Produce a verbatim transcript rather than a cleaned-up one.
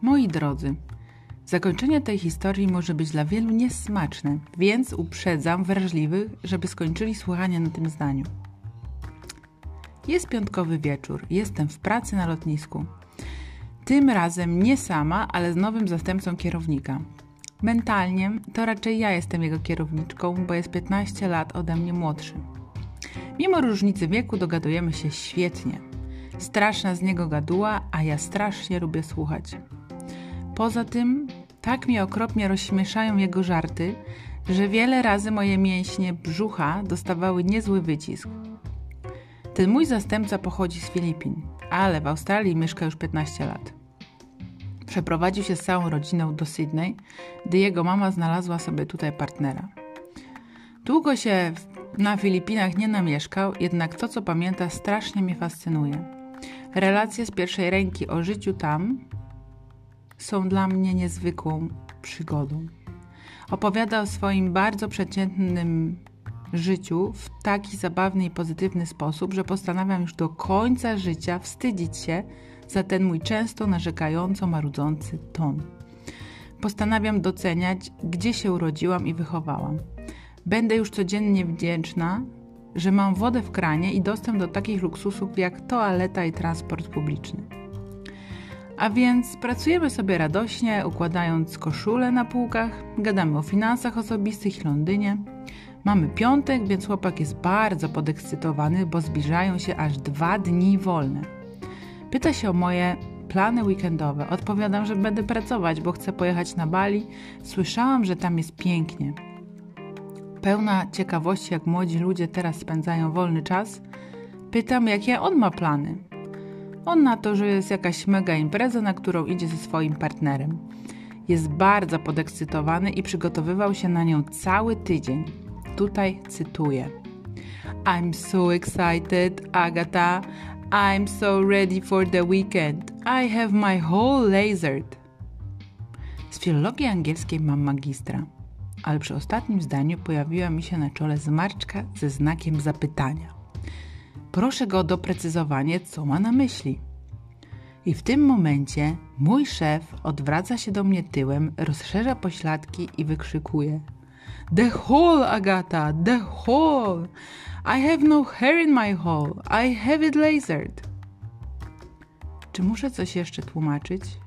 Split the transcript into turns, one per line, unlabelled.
Moi drodzy, zakończenie tej historii może być dla wielu niesmaczne, więc uprzedzam wrażliwych, żeby skończyli słuchanie na tym zdaniu. Jest piątkowy wieczór, jestem w pracy na lotnisku. Tym razem nie sama, ale z nowym zastępcą kierownika. Mentalnie to raczej ja jestem jego kierowniczką, bo jest piętnaście lat ode mnie młodszy. Mimo różnicy wieku dogadujemy się świetnie. Straszna z niego gaduła, a ja strasznie lubię słuchać. Poza tym tak mnie okropnie rozśmieszają jego żarty, że wiele razy moje mięśnie brzucha dostawały niezły wycisk. Ten mój zastępca pochodzi z Filipin, ale w Australii mieszka już piętnaście lat. Przeprowadził się z całą rodziną do Sydney, gdy jego mama znalazła sobie tutaj partnera. Długo się na Filipinach nie namieszkał, jednak to, co pamięta, strasznie mnie fascynuje. Relacje z pierwszej ręki o życiu tam są dla mnie niezwykłą przygodą. Opowiada o swoim bardzo przeciętnym życiu w taki zabawny i pozytywny sposób, że postanawiam już do końca życia wstydzić się za ten mój często narzekająco marudzący ton. Postanawiam doceniać, gdzie się urodziłam i wychowałam. Będę już codziennie wdzięczna, że mam wodę w kranie i dostęp do takich luksusów jak toaleta i transport publiczny. A więc pracujemy sobie radośnie, układając koszule na półkach, gadamy o finansach osobistych i Londynie. Mamy piątek, więc chłopak jest bardzo podekscytowany, bo zbliżają się aż dwa dni wolne. Pyta się o moje plany weekendowe. Odpowiadam, że będę pracować, bo chcę pojechać na Bali. Słyszałam, że tam jest pięknie. Pełna ciekawości, jak młodzi ludzie teraz spędzają wolny czas, pytam, jakie on ma plany. On na to, że jest jakaś mega impreza, na którą idzie ze swoim partnerem. Jest bardzo podekscytowany i przygotowywał się na nią cały tydzień. Tutaj cytuję. I'm so excited, Agatha. I'm so ready for the weekend. I have my whole lasered. Z filologii angielskiej mam magistra, ale przy ostatnim zdaniu pojawiła mi się na czole zmarszczka ze znakiem zapytania. Proszę go o doprecyzowanie, co ma na myśli. I w tym momencie mój szef odwraca się do mnie tyłem, rozszerza pośladki i wykrzykuje: The whole, Agatha, the whole. I have no hair in my hole. I have it lasered. Czy muszę coś jeszcze tłumaczyć?